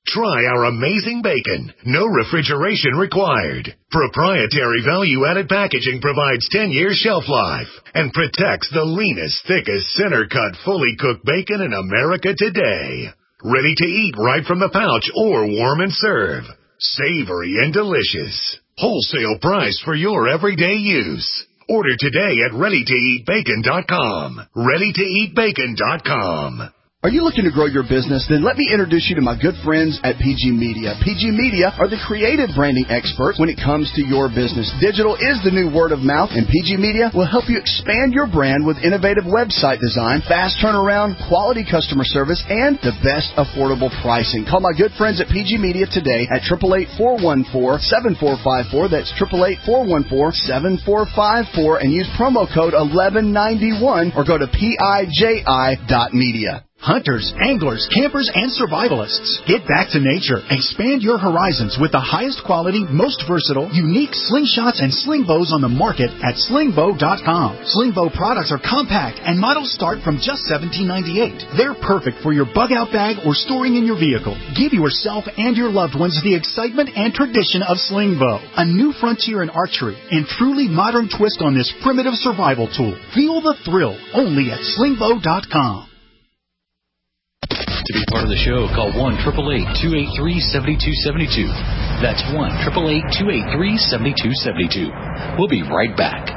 Try our amazing bacon. No refrigeration required. Proprietary value-added packaging provides ten years shelf life and protects the leanest, thickest, center-cut, fully cooked bacon in America today. Ready to eat right from the pouch or warm and serve. Savory and delicious. Wholesale price for your everyday use. Order today at ready to eat bacon dot com. ready to eat bacon dot com. Are you looking to grow your business? Then let me introduce you to my good friends at P G Media. P G Media are the creative branding experts when it comes to your business. Digital is the new word of mouth, and P G Media will help you expand your brand with innovative website design, fast turnaround, quality customer service, and the best affordable pricing. Call my good friends at P G Media today at eight eight eight, four one four, seven four five four. That's eight eight eight, four one four, seven four five four, and use promo code eleven ninety-one or go to P I J I dot media. Hunters, anglers, campers, and survivalists. Get back to nature. Expand your horizons with the highest quality, most versatile, unique slingshots and sling bows on the market at sling bow dot com. Sling bow products are compact and models start from just seventeen ninety-eight. They're perfect for your bug out bag or storing in your vehicle. Give yourself and your loved ones the excitement and tradition of sling bow, a new frontier in archery and truly modern twist on this primitive survival tool. Feel the thrill only at sling bow dot com. To be part of the show, call one eight eight eight, two eight three, seven two seven two. That's one eight eight eight, two eight three, seven two seven two. We'll be right back.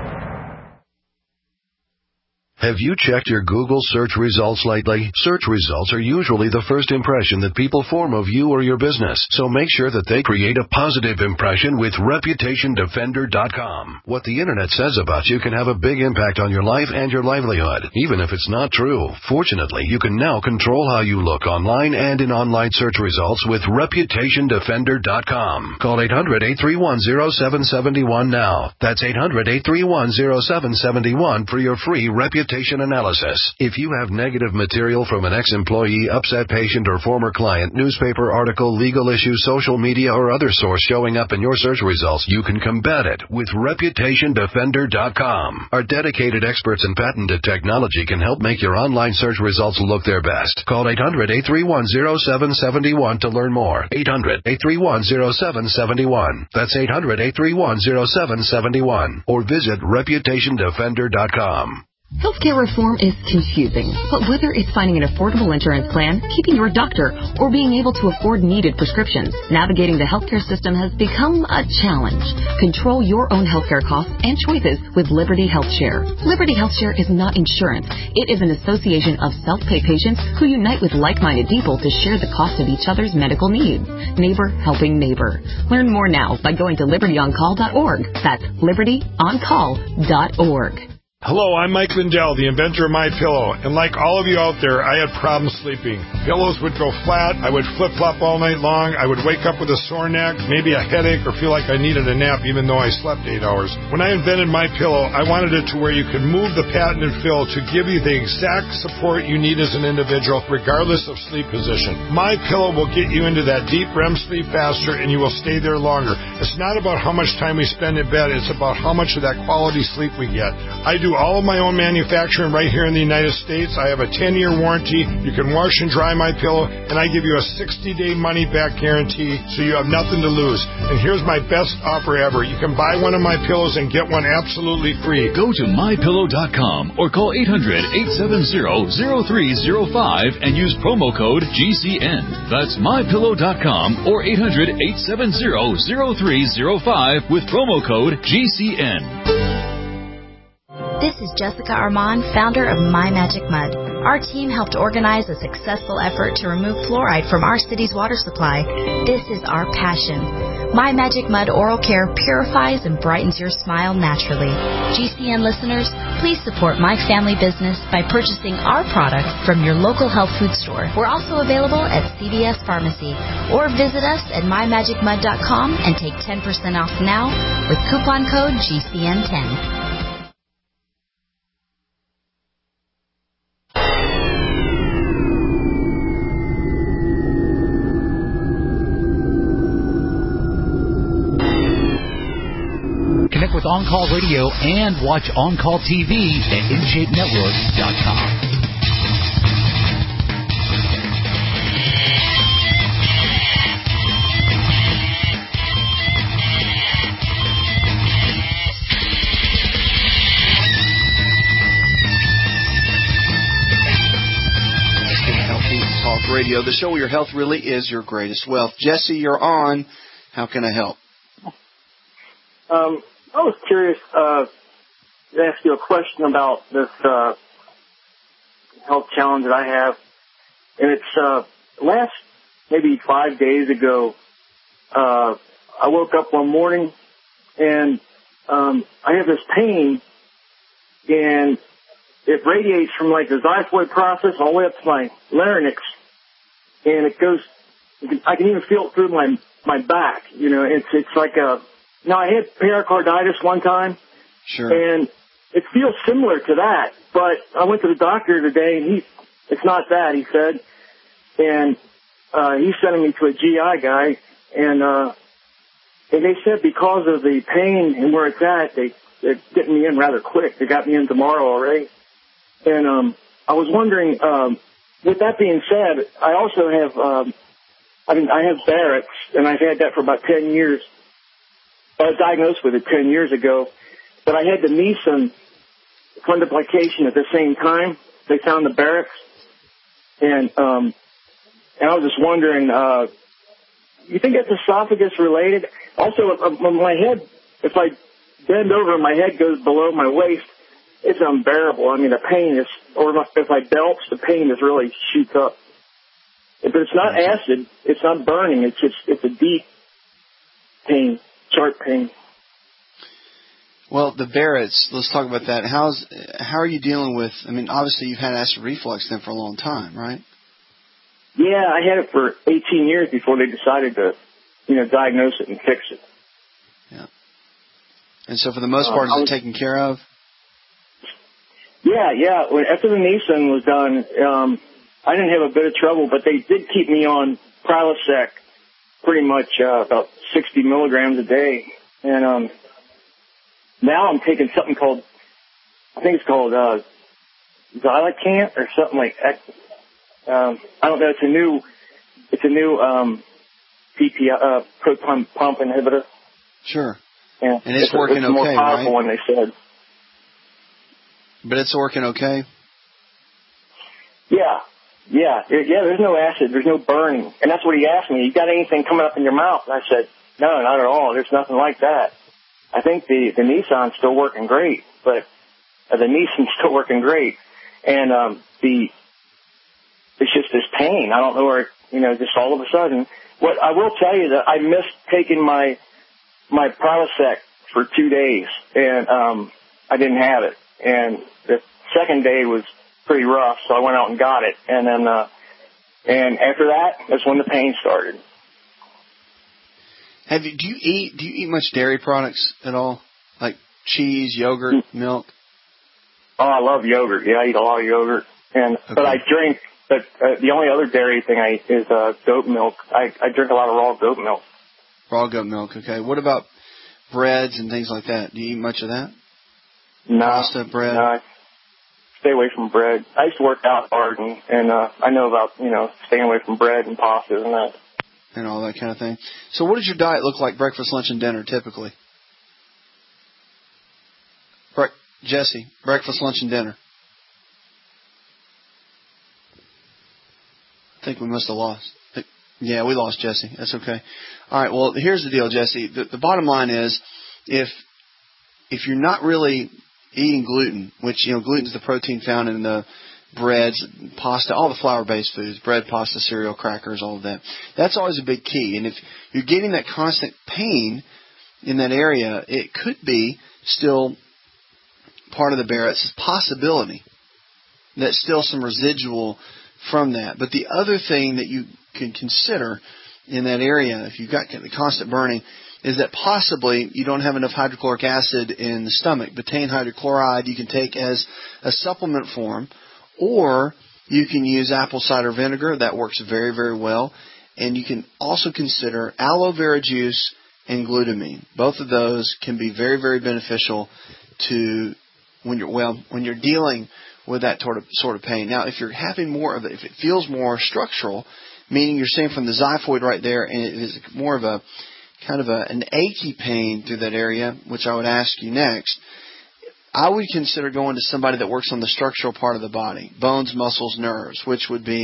Have you checked your Google search results lately? Search results are usually the first impression that people form of you or your business, so make sure that they create a positive impression with reputation defender dot com. What the internet says about you can have a big impact on your life and your livelihood, even if it's not true. Fortunately, you can now control how you look online and in online search results with reputation defender dot com. Call eight hundred, eight three one, zero seven seven one now. That's eight hundred, eight three one, zero seven seven one for your free reputation analysis. If you have negative material from an ex-employee, upset patient, or former client, newspaper article, legal issue, social media, or other source showing up in your search results, you can combat it with reputation defender dot com. Our dedicated experts in patented technology can help make your online search results look their best. Call eight hundred, eight three one, zero seven seven one to learn more. eight hundred, eight three one, zero seven seven one. That's eight hundred, eight three one, zero seven seven one. Or visit reputation defender dot com. Healthcare reform is confusing, but whether it's finding an affordable insurance plan, keeping your doctor, or being able to afford needed prescriptions, navigating the healthcare system has become a challenge. Control your own healthcare costs and choices with Liberty HealthShare. Liberty HealthShare is not insurance. It is an association of self-pay patients who unite with like-minded people to share the cost of each other's medical needs. Neighbor helping neighbor. Learn more now by going to liberty on call dot org. That's liberty on call dot org. Hello, I'm Mike Lindell, the inventor of MyPillow, and like all of you out there, I had problems sleeping. Pillows would go flat, I would flip-flop all night long, I would wake up with a sore neck, maybe a headache, or feel like I needed a nap even though I slept eight hours. When I invented MyPillow, I wanted it to where you could move the patented fill to give you the exact support you need as an individual, regardless of sleep position. MyPillow will get you into that deep R E M sleep faster, and you will stay there longer. It's not about how much time we spend in bed, it's about how much of that quality sleep we get. I do all of my own manufacturing right here in the United States. I have a ten-year warranty. You can wash and dry my pillow, and I give you a sixty-day money-back guarantee, so you have nothing to lose. And here's my best offer ever. You can buy one of my pillows and get one absolutely free. Go to my pillow dot com or call eight hundred, eight seven zero, zero three zero five and use promo code G C N. That's my pillow dot com or eight hundred, eight seven zero, zero three zero five with promo code G C N. This is Jessica Armand, founder of My Magic Mud. Our team helped organize a successful effort to remove fluoride from our city's water supply. This is our passion. My Magic Mud Oral Care purifies and brightens your smile naturally. G C N listeners, please support my family business by purchasing our products from your local health food store. We're also available at C V S Pharmacy. Or visit us at my magic mud dot com and take ten percent off now with coupon code G C N ten. Connect with On Call Radio and watch On Call T V at in shape network dot com. Health Radio, the show where your health really is your greatest wealth. Jesse, you're on. How can I help? Um, I was curious uh, to ask you a question about this uh, health challenge that I have. And it's uh, last maybe five days ago, uh, I woke up one morning and um, I have this pain, and it radiates from like the xiphoid process all the way up to my larynx, and it goes. I can even feel it through my my back. You know, it's it's like a. Now I had pericarditis one time, sure, and it feels similar to that. But I went to the doctor today, and he, it's not that, he said, and uh, he's sending me to a G I guy, and uh, and they said because of the pain and where it's at, they they're getting me in rather quick. They got me in tomorrow already, and um, I was wondering. Um, with that being said, I also have. Um, I mean, I have Barrett's, and I've had that for about ten years. I was diagnosed with it ten years ago, but I had the Nissen fundoplication at the same time. They found the Barrett's, and um, and I was just wondering, uh, you think it's esophagus related? Also, uh, my head, if I bend over and my head goes below my waist, it's unbearable. I mean, the pain is, or if I belch, the pain is really shoots up. But it's not acid. It's not burning. It's just, it's a deep pain, sharp pain. Well, the Barrett's, let's talk about that. How's, how are you dealing with, I mean, obviously you've had acid reflux then for a long time, right? Yeah, I had it for eighteen years before they decided to, you know, diagnose it and fix it. Yeah. And so for the most Uh, part, is I it was- taken care of? Yeah, yeah. When, after the Nissen was done, um, I didn't have a bit of trouble, but they did keep me on Prilosec pretty much uh, about sixty milligrams a day. And um, now I'm taking something called, I think it's called uh, Xylacant or something like that. Um, I don't know. It's a new, it's a new um, P P I, uh, proton pump inhibitor. Sure. Yeah. And it's, it's working it's okay, more powerful right? one, they said. But it's working okay? Yeah. Yeah, there- yeah, there's no acid, there's no burning. And that's what he asked me. You got anything coming up in your mouth? And I said, no, not at all. There's nothing like that. I think the, the Nissan's still working great, but uh, the Nissan's still working great. And um, the it's just this pain. I don't know where, you know, just all of a sudden. What I will tell you that I missed taking my my Prilosec for two days, and um, I didn't have it. And the second day was pretty rough, so I went out and got it, and then uh, and after that, that's when the pain started. Have you, do you eat, do you eat much dairy products at all? Like cheese, yogurt, Mm. milk? Oh, I love yogurt. Yeah, I eat a lot of yogurt, and Okay. but I drink. But uh, the only other dairy thing I eat is uh, goat milk. I, I drink a lot of raw goat milk. Raw goat milk, okay. What about breads and things like that? Do you eat much of that? No, Pasta, bread? No, I stay away from bread. I used to work out hard, and, and uh, I know about, you know, staying away from bread and pastas and that. And all that kind of thing. So what does your diet look like, breakfast, lunch, and dinner, typically? Bre- Jesse, breakfast, lunch, and dinner. I think we must have lost. Yeah, we lost Jesse. That's okay. All right, well, here's the deal, Jesse. The, the bottom line is, if if you're not really eating gluten, which, you know, gluten is the protein found in the breads, pasta, all the flour-based foods, bread, pasta, cereal, crackers, all of that. That's always a big key. And if you're getting that constant pain in that area, it could be still part of the Barrett's possibility. That's still some residual from that. But the other thing that you can consider in that area, if you've got the constant burning, is that possibly you don't have enough hydrochloric acid in the stomach. Betaine hydrochloride you can take as a supplement form, or you can use apple cider vinegar. That works very, very well. And you can also consider aloe vera juice and glutamine. Both of those can be very, very beneficial to when you're well when you're dealing with that sort of sort of pain. Now, if you're having more of it, if it feels more structural, meaning you're saying from the xiphoid right there, and it is more of a kind of a, an achy pain through that area, which I would ask you next, I would consider going to somebody that works on the structural part of the body, bones, muscles, nerves, which would be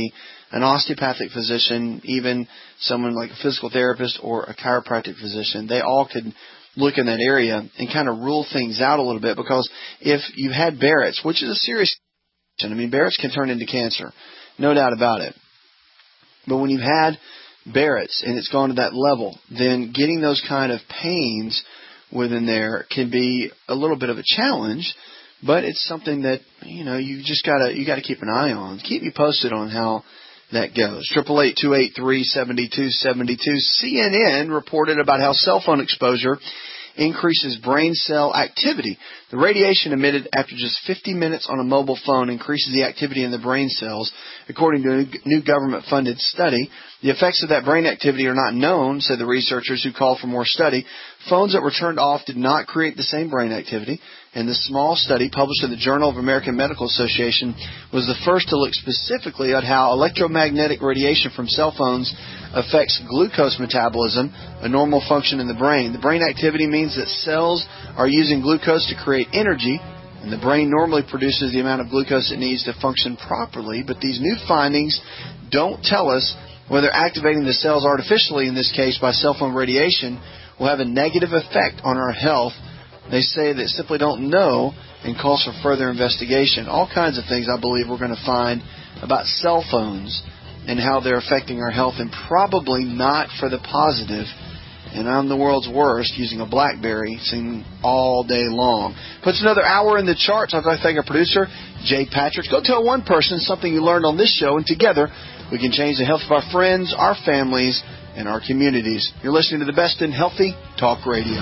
an osteopathic physician, even someone like a physical therapist or a chiropractic physician, they all could look in that area and kind of rule things out a little bit, because if you had Barrett's, which is a serious condition, I mean, Barrett's can turn into cancer, no doubt about it. But when you've had Barrett's and it's gone to that level, then getting those kind of pains within there can be a little bit of a challenge, but it's something that, you know, you just gotta, you gotta keep an eye on. Keep me posted on how that goes. Triple eight two eight three seven two seven two. C N N reported about how cell phone exposure increases brain cell activity. The radiation emitted after just fifty minutes on a mobile phone increases the activity in the brain cells, according to a new government-funded study. The effects of that brain activity are not known, said the researchers who called for more study. Phones that were turned off did not create the same brain activity, and this small study, published in the Journal of American Medical Association, was the first to look specifically at how electromagnetic radiation from cell phones affects glucose metabolism, a normal function in the brain. The brain activity means that cells are using glucose to create energy, and the brain normally produces the amount of glucose it needs to function properly. But these new findings don't tell us whether activating the cells artificially, in this case by cell phone radiation, will have a negative effect on our health. They say they simply don't know and calls for further investigation. All kinds of things I believe we're going to find about cell phones and how they're affecting our health, and probably not for the positive. And I'm the world's worst using a BlackBerry singing all day long. Puts another hour in the charts. I'd like to thank our producer, Jay Patrick. Go tell one person something you learned on this show, and together we can change the health of our friends, our families, and our communities. You're listening to the best in healthy talk radio.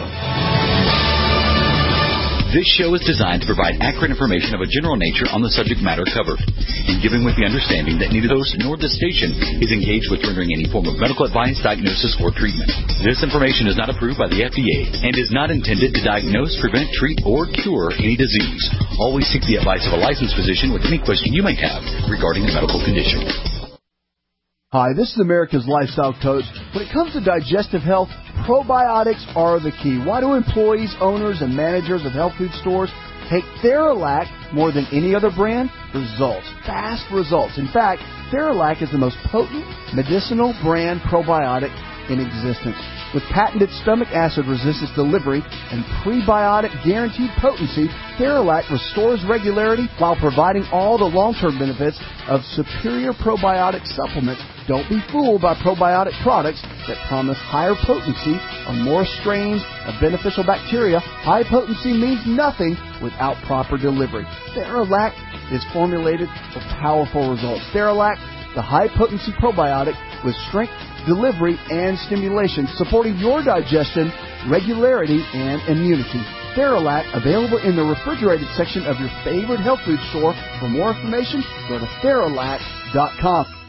This show is designed to provide accurate information of a general nature on the subject matter covered, and given with the understanding that neither the host nor the station is engaged with rendering any form of medical advice, diagnosis, or treatment. This information is not approved by the F D A and is not intended to diagnose, prevent, treat, or cure any disease. Always seek the advice of a licensed physician with any question you may have regarding a medical condition. Hi, this is America's Lifestyle Coach. When it comes to digestive health, probiotics are the key. Why do employees, owners, and managers of health food stores take Theralac more than any other brand? Results. Fast results. In fact, Theralac is the most potent medicinal brand probiotic in existence. With patented stomach acid resistance delivery and prebiotic guaranteed potency, Theralac restores regularity while providing all the long-term benefits of superior probiotic supplements. Don't be fooled by probiotic products that promise higher potency or more strains of beneficial bacteria. High potency means nothing without proper delivery. Theralac is formulated for powerful results. Theralac, the high-potency probiotic with strength, delivery, and stimulation, supporting your digestion, regularity, and immunity. Theralac, available in the refrigerated section of your favorite health food store. For more information, go to Theralac dot com.